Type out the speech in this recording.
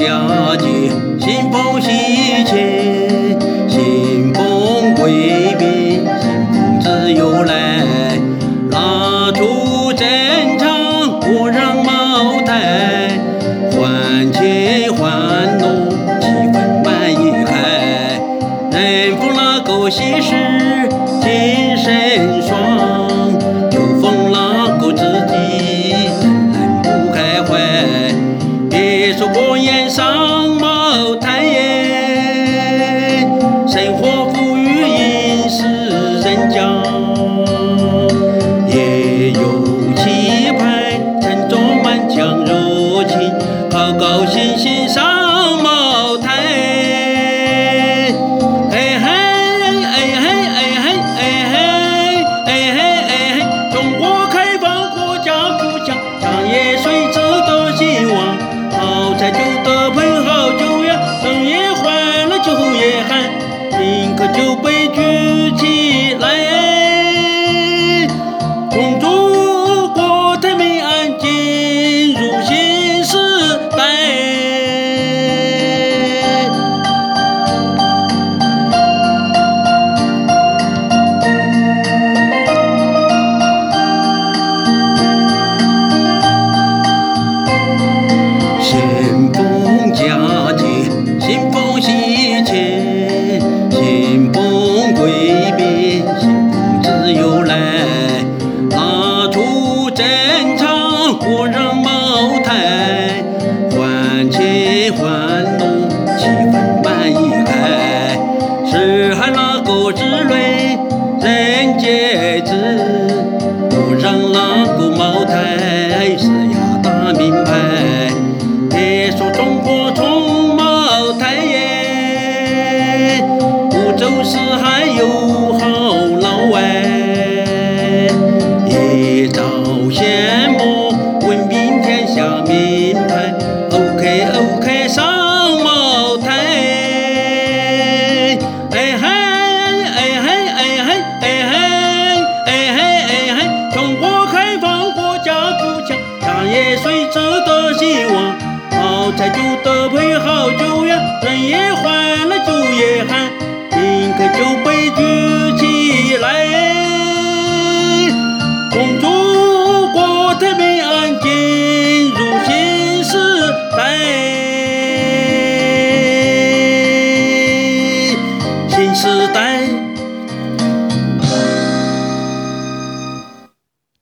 佳节，新风喜庆，新风归边，新风自由来。蜡烛正常，火上茅台，欢庆欢乐，气氛满意开。人逢那个喜事精神爽，就逢那个自己真人不开怀。别说过年上茅台耶，生活富裕饮食人家，也有气派，乘着满腔热情，高高兴兴上茅台。哎嘿哎嘿哎嘿哎嘿哎嘿哎嘿，中国开放国家富强，长夜谁值得希望。好菜就得配好酒呀，深夜欢乐酒夜寒，宾客酒杯举起来，恭祝国泰民安，进入新时代。新风佳节，新风喜庆，新风归边，新风自由来。蜡烛正常，火上茅台，欢庆欢乐，气氛满意开。是喊那个之类人皆知，不让那个茅台是呀大名牌。别说中国从茅台耶，福州市还有好老外，一朝羡慕闻名天下名牌。OK OK 上茅台，哎嘿哎嘿哎嘿哎嘿哎嘿哎嘿，中国开放国家富强，茶叶谁值得希望。好菜就得配好酒呀，人也欢乐酒也寒，宾客酒杯举起来，恭祝国泰民安，进入新时代。新时代。